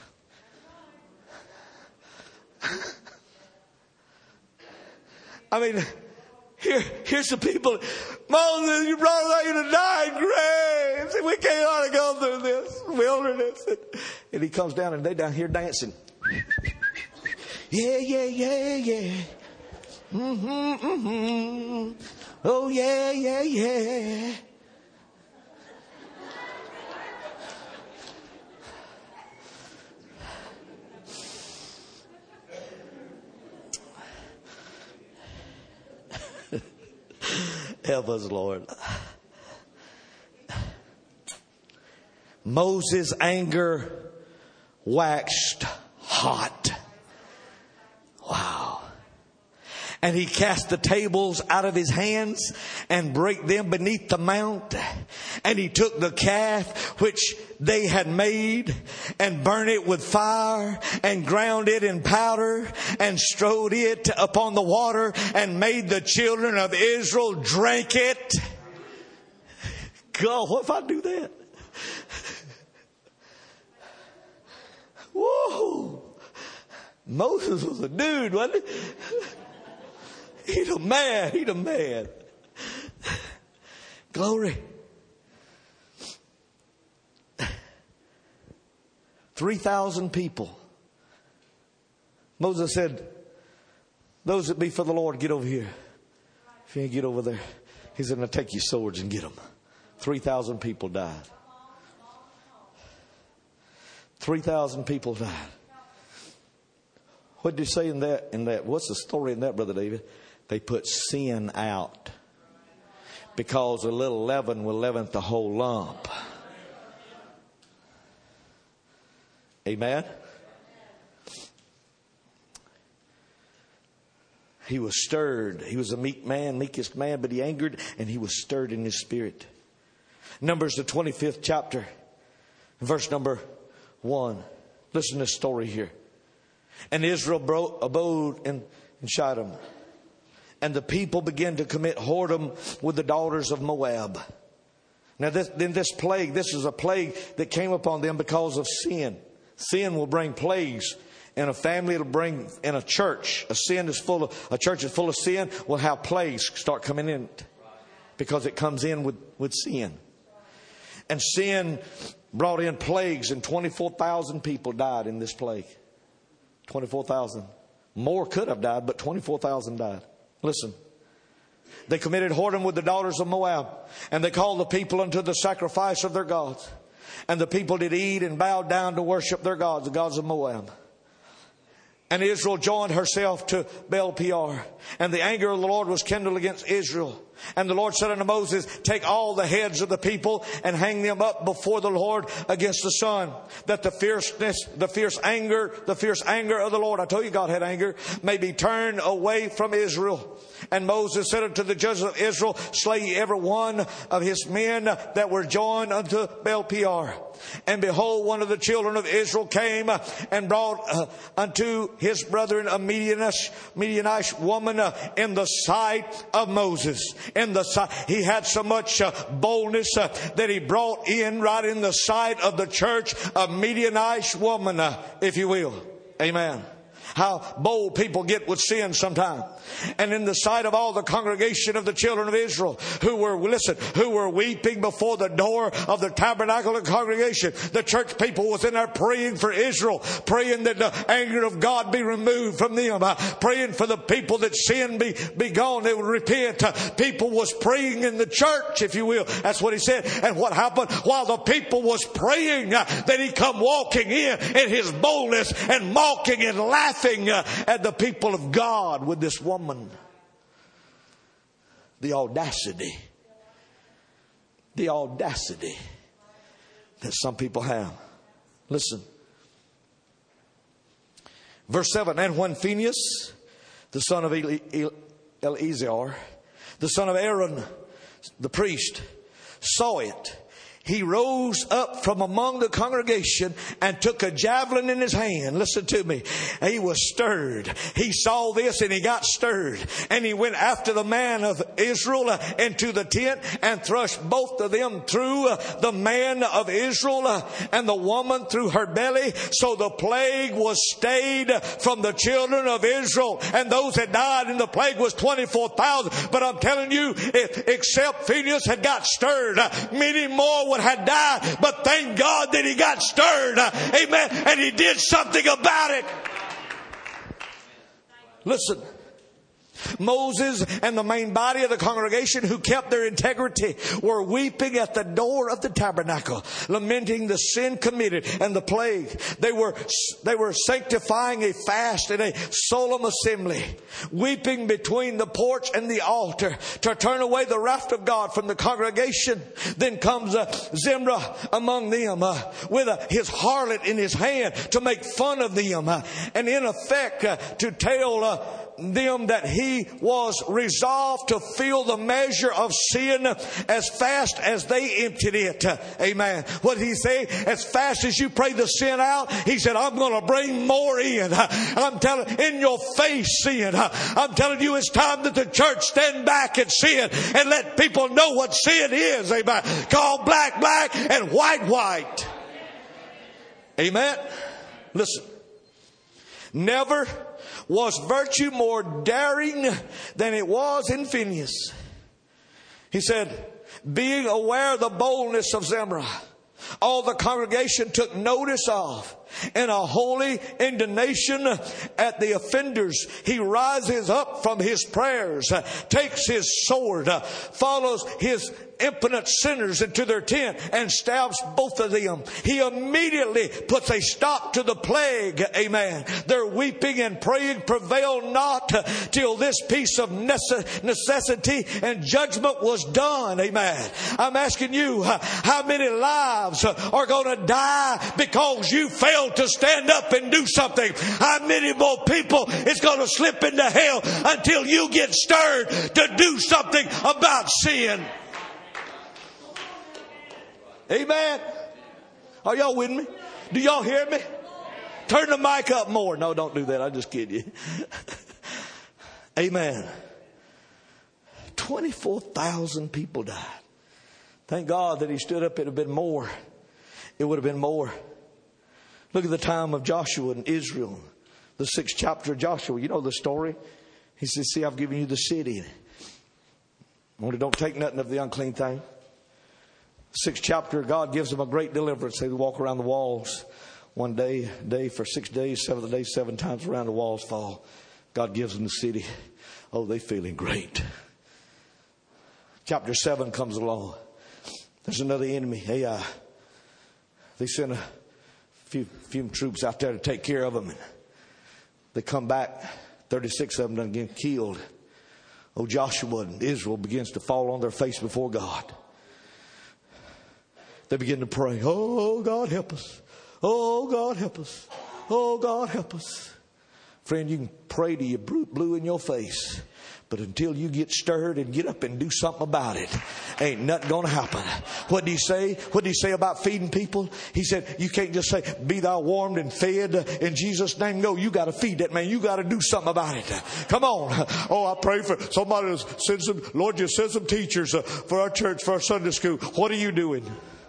I mean, here's the people. Moses, you brought us out here to die in graves. We can't hardly go through this wilderness. And he comes down and they down here dancing. Yeah, yeah, yeah, yeah. Mm-hmm, mm-hmm. Oh, yeah, yeah, yeah. Help us, Lord. Moses' anger waxed hot. Wow. And he cast the tables out of his hands and brake them beneath the mount. And he took the calf which they had made and burned it with fire and ground it in powder and strode it upon the water and made the children of Israel drink it. God, what if I do that? Whoa. Moses was a dude, wasn't he? He's a man. He's a man. Glory. 3,000 people. Moses said, those that be for the Lord, get over here. If you ain't get over there, he said, now take your swords and get them. 3,000 people died. 3,000 people died. What did you say in that? What's the story in that, Brother David? They put sin out. Because a little leaven will leaven the whole lump. Amen? He was stirred. He was a meek man, meekest man, but he angered and he was stirred in his spirit. Numbers, the 25th chapter, verse number 1. Listen to this story here. And Israel abode in Shittim. And the people began to commit whoredom with the daughters of Moab. Now this plague, this is a plague that came upon them because of sin. Sin will bring plagues in a family. It'll bring in a church. A church is full of sin will have plagues start coming in because it comes in with sin. And sin brought in plagues, and 24,000 people died in this plague. 24,000. More could have died, but 24,000 died. Listen. They committed whoredom with the daughters of Moab, and they called the people unto the sacrifice of their gods. And the people did eat and bowed down to worship their gods, the gods of Moab. And Israel joined herself to Baal Peor. And the anger of the Lord was kindled against Israel. And the Lord said unto Moses, take all the heads of the people and hang them up before the Lord against the sun, that the fierce anger of the Lord, I told you God had anger, may be turned away from Israel. And Moses said unto the judges of Israel, slay ye every one of his men that were joined unto Baal Peor. And behold, one of the children of Israel came and brought unto his brethren a Midianite woman in the sight of Moses. He had so much boldness that he brought in right in the sight of the church a Midianite woman, if you will. Amen. How bold people get with sin sometimes. And in the sight of all the congregation of the children of Israel who were weeping before the door of the tabernacle of the congregation, the church people was in there praying for Israel, praying that the anger of God be removed from them, praying for the people that sin be gone, they would repent. People was praying in the church, if you will. That's what he said. And what happened? While the people was praying, then he come walking in his boldness and mocking and laughing at the people of God with this woman. The audacity that some people have. Listen. Verse 7. And when Phinehas, the son of Eleazar, the son of Aaron, the priest, saw it, he rose up from among the congregation and took a javelin in his hand. Listen to me. He was stirred. He saw this and he got stirred. And he went after the man of Israel into the tent and thrust both of them through, the man of Israel and the woman through her belly. So the plague was stayed from the children of Israel. And those that died in the plague was 24,000. But I'm telling you, except Phineas had got stirred, many more had died, but thank God that he got stirred. Amen. And he did something about it. Listen. Moses and the main body of the congregation who kept their integrity were weeping at the door of the tabernacle, lamenting the sin committed and the plague. They were sanctifying a fast and a solemn assembly, weeping between the porch and the altar to turn away the wrath of God from the congregation. Then comes Zimri among them with his harlot in his hand to make fun of them and in effect to tell them that he was resolved to fill the measure of sin as fast as they emptied it. Amen. What did he say? As fast as you pray the sin out, he said, I'm going to bring more in. I'm telling in your face sin. I'm telling you, it's time that the church stand back and sin and let people know what sin is. Amen. Call black, black, and white, white. Amen. Listen. Never was virtue more daring than it was in Phineas. He said, being aware of the boldness of Zimri, all the congregation took notice of. In a holy indignation at the offenders, he rises up from his prayers, takes his sword, follows his impotent sinners into their tent and stabs both of them. He immediately puts a stop to the plague. Amen. Their weeping and praying prevailed not till this piece of necessity and judgment was done. Amen. I'm asking you, how many lives are going to die because you failed to stand up and do something? How many more people is going to slip into hell until you get stirred to do something about sin? Amen. Are y'all with me? Do y'all hear me? Turn the mic up more. No, don't do that. I just kid you. Amen. 24,000 people died. Thank God that he stood up. It would have been more. It would have been more. Look at the time of Joshua in Israel. The 6th chapter of Joshua. You know the story. He says, see, I've given you the city. Only don't take nothing of the unclean thing. 6th chapter, God gives them a great deliverance. They walk around the walls one day for 6 days, 7th day, 7 times around the walls fall. God gives them the city. Oh, they feeling great. Chapter 7 comes along. There's another enemy, Ai. They send a few troops out there to take care of them. They come back. 36 of them done get killed. Oh, Joshua and Israel begins to fall on their face before God. They begin to pray. Oh, God, help us. Oh, God, help us. Oh, God, help us. Friend, you can pray till you're blue in your face. But until you get stirred and get up and do something about it, ain't nothing going to happen. What did he say? What did he say about feeding people? He said, you can't just say, be thou warmed and fed in Jesus' name. No, you got to feed that man. You got to do something about it. Come on. Oh, I pray for somebody to send some, Lord, just send some teachers for our church, for our Sunday school. What are you doing?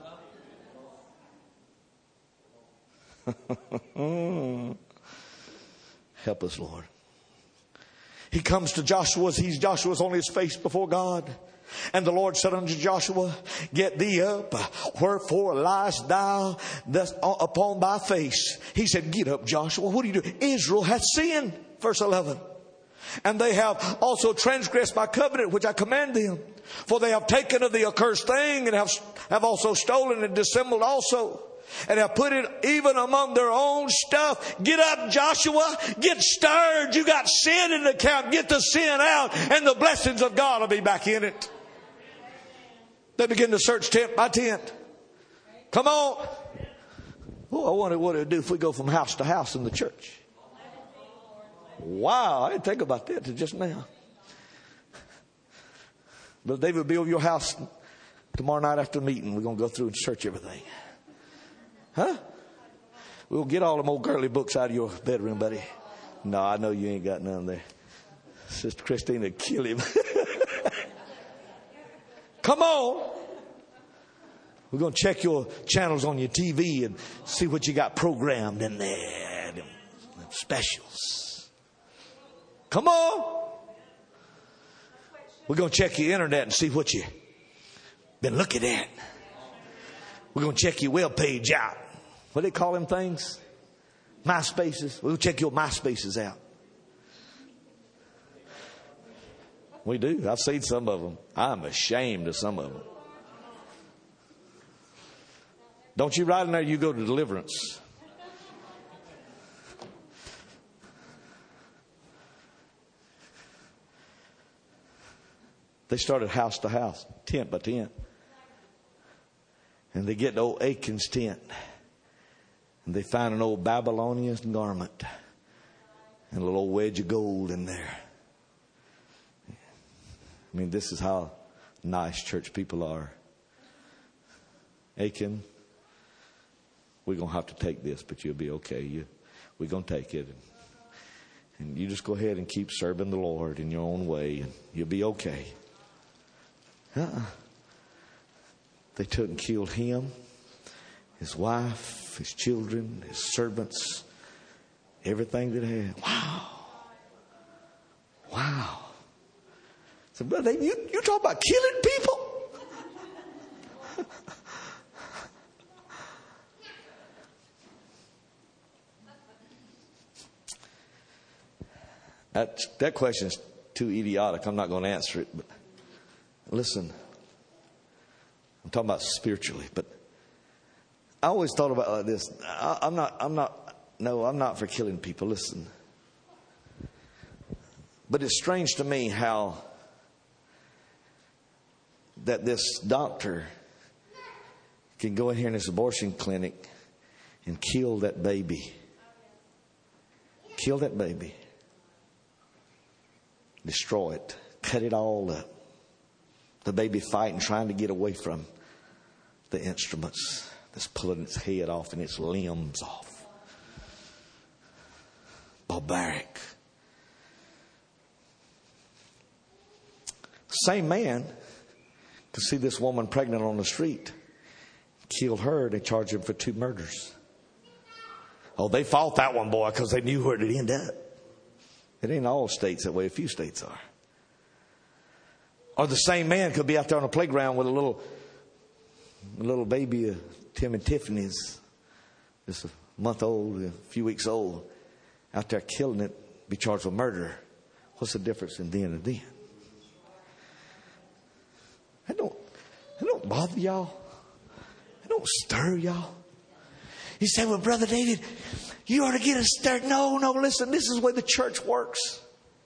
Help us, Lord. He comes to Joshua. Joshua's on his face before God. And the Lord said unto Joshua, get thee up. Wherefore liest thou thus upon thy face? He said, get up, Joshua. What do you do? Israel hath sinned. Verse 11. And they have also transgressed my covenant, which I command them. For they have taken of the accursed thing and have also stolen and dissembled also. And have put it even among their own stuff. Get up, Joshua. Get stirred. You got sin in the camp. Get the sin out and the blessings of God will be back in it. They begin to search tent by tent. Come on. Oh, I wonder what it would do if we go from house to house in the church. Wow, I didn't think about that till just now. Brother David will be over your house tomorrow night after the meeting. We're going to go through and search everything. Huh? We'll get all them old girly books out of your bedroom, buddy. No, I know you ain't got none there. Sister Christina would kill him. Come on. We're going to check your channels on your TV and see what you got programmed in there. Them specials. Come on. We're going to check your internet and see what you been looking at. We're going to check your web page out. What do they call them things? MySpaces. We'll check your MySpaces out. We do. I've seen some of them. I'm ashamed of some of them. Don't you right in there, you go to Deliverance. They started house to house, tent by tent. And they get the old Achan's tent. And they find an old Babylonian garment. And a little old wedge of gold in there. I mean, this is how nice church people are. Achan, we're going to have to take this, but you'll be okay. We're going to take it. And you just go ahead and keep serving the Lord in your own way, and you'll be okay. They took and killed him, his wife, his children, his servants, everything that he had. Wow. So, brother, you talk about killing people? That question is too idiotic. I'm not going to answer it. But listen, I'm talking about spiritually. But I always thought about it like this. I'm not for killing people. Listen. But it's strange to me how that this doctor can go in here in this abortion clinic and kill that baby. Kill that baby. Destroy it. Cut it all up. The baby fighting, trying to get away from the instruments that's pulling its head off and its limbs off. Barbaric. Same man could see this woman pregnant on the street. Killed her. They charged him for 2 murders. Oh, they fought that one, boy, because they knew where it'd end up. It ain't all states that way. A few states are. Or the same man could be out there on a playground with a little baby, Tim and Tiffany's, just a month old, a few weeks old, out there killing it, be charged with murder. What's the difference in then and then? That don't bother y'all. That don't stir y'all. You say, well, Brother David, you ought to get us stirred. No, listen, this is the way the church works.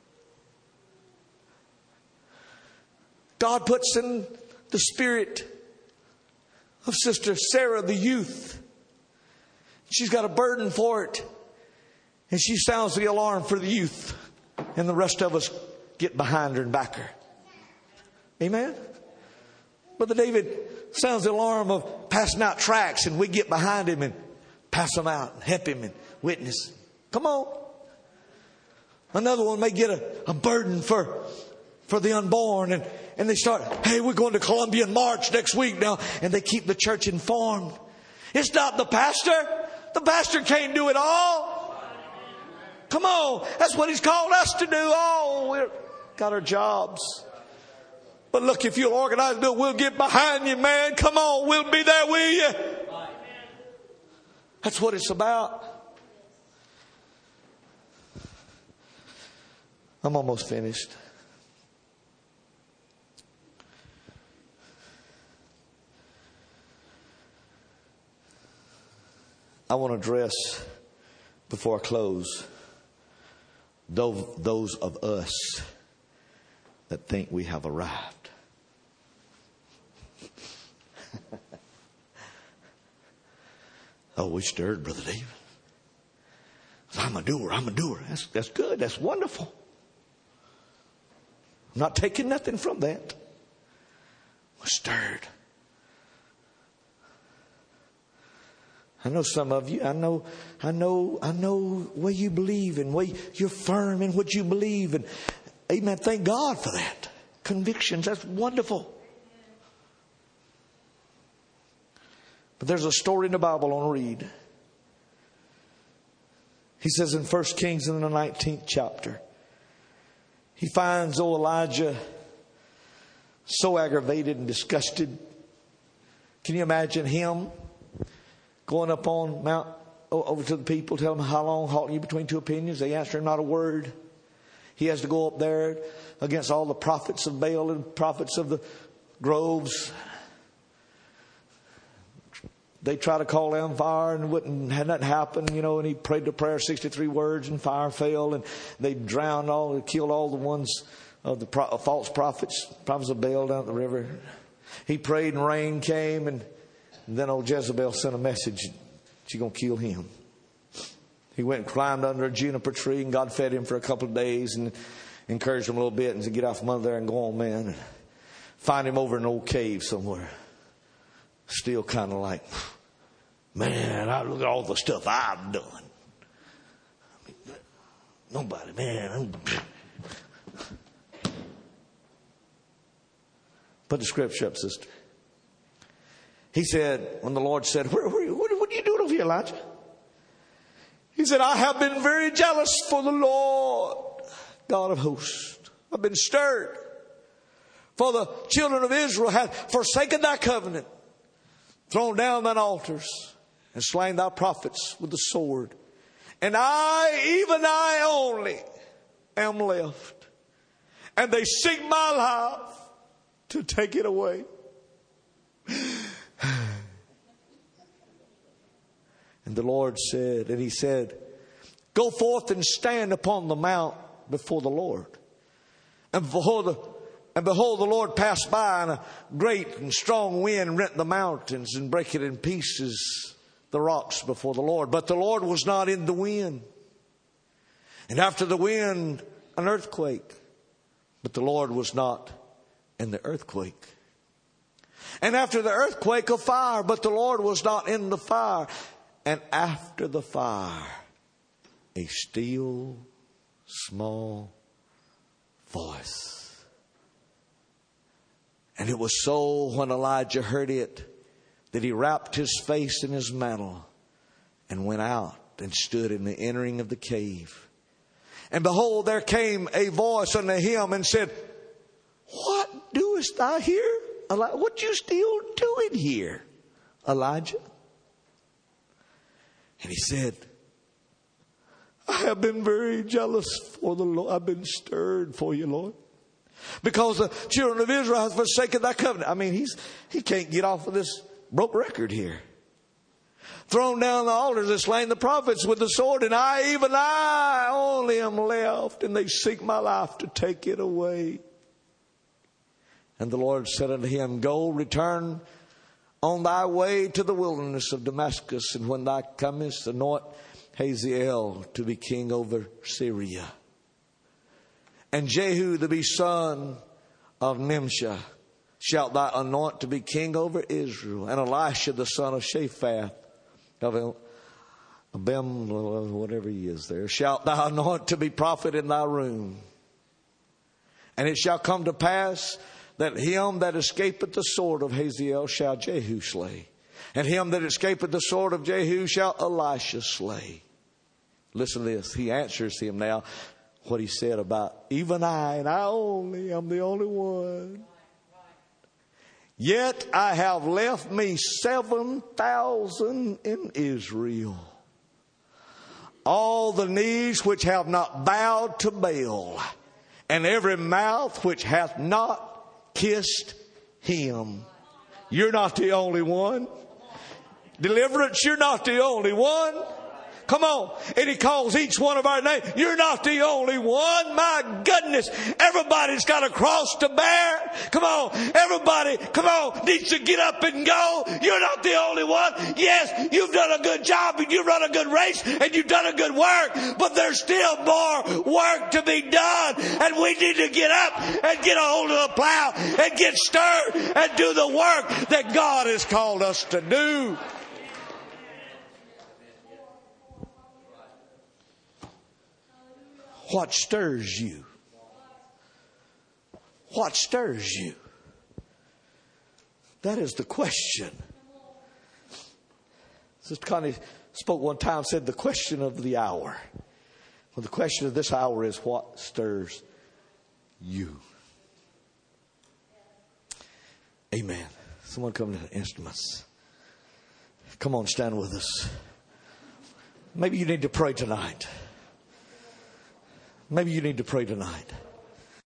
God puts in the spirit of Sister Sarah, the youth. She's got a burden for it. And she sounds the alarm for the youth. And the rest of us get behind her and back her. Amen? Brother David sounds the alarm of passing out tracts, and we get behind him and pass them out and help him and witness. Come on. Another one may get a burden for the unborn, and they start, hey, we're going to Columbian March next week now, and they keep the church informed. It's not the pastor. The pastor can't do it all. Come on. That's what he's called us to do. Oh, we've got our jobs. But look, if you'll organize it, we'll get behind you, man. Come on. We'll be there with you. That's what it's about. I'm almost finished. I want to address, before I close, those of us that think we have arrived. Oh, we stirred, Brother David. I'm a doer. That's good. That's wonderful. I'm not taking nothing from that. was stirred. I know some of you, I know where you believe and where you're firm in what you believe. And amen. Thank God for that. Convictions, that's wonderful. But there's a story in the Bible I want to read. He says in 1 Kings in the 19th chapter, he finds old Elijah so aggravated and disgusted. Can you imagine him going up on Mount over to the people, tell them, how long halt you between two opinions? They answer him not a word. He has to go up there against all the prophets of Baal and prophets of the groves. They try to call down fire and had nothing happen, and he prayed the prayer 63 words and fire fell, and they killed all the ones of the false prophets of Baal down at the river. He prayed and rain came, and then old Jezebel sent a message. She's going to kill him. He went and climbed under a juniper tree, and God fed him for a couple of days and encouraged him a little bit and said, get out from under there and go on, man. And find him over in an old cave somewhere. Still kind of like, man, I look at all the stuff I've done. I mean, nobody, man. Put the scripture up, sister. He said, when the Lord said, what are you doing over here, Elijah? He said, I have been very jealous for the Lord, God of hosts. I've been stirred. For the children of Israel have forsaken thy covenant, thrown down thine altars, and slain thy prophets with the sword. And I, even I only, am left. And they seek my life to take it away. And the Lord said, and he said, go forth and stand upon the mount before the Lord. And behold, the Lord passed by, and a great and strong wind rent the mountains and brake it in pieces, the rocks before the Lord. But the Lord was not in the wind. And after the wind, an earthquake. But the Lord was not in the earthquake. And after the earthquake, a fire. But the Lord was not in the fire. And after the fire, a still, small voice. And it was so when Elijah heard it that he wrapped his face in his mantle and went out and stood in the entering of the cave. And behold, there came a voice unto him and said, what doest thou here? What you still doing here, Elijah? And he said, I have been very jealous for the Lord. I've been stirred for you, Lord. Because the children of Israel have forsaken thy covenant. I mean, he can't get off of this broke record here. Thrown down the altars and slain the prophets with the sword. And I, even I only am left. And they seek my life to take it away. And the Lord said unto him, go, return on thy way to the wilderness of Damascus. And when thou comest, anoint Hazael to be king over Syria. And Jehu to be son of Nimshi shalt thou anoint to be king over Israel. And Elisha the son of Shaphat of Abim, whatever he is there, shalt thou anoint to be prophet in thy room. And it shall come to pass that him that escapeth the sword of Hazael shall Jehu slay. And him that escapeth the sword of Jehu shall Elisha slay. Listen to this. He answers him now what he said about even I, and I only am the only one. Yet I have left me 7,000 in Israel. All the knees which have not bowed to Baal, and every mouth which hath not kissed him. You're not the only one. Deliverance, you're not the only one. Come on. And He calls each one of our names. You're not the only one. My goodness. Everybody's got a cross to bear. Come on. Everybody, come on, needs to get up and go. You're not the only one. Yes, you've done a good job and you've run a good race and you've done a good work. But there's still more work to be done. And we need to get up and get a hold of the plow and get stirred and do the work that God has called us to do. What stirs you? What stirs you? That is the question. Sister Connie spoke one time, said the question of the hour. Well, the question of this hour is what stirs you? Amen. Someone come to the instruments. Come on, stand with us. Maybe you need to pray tonight. Maybe you need to pray tonight.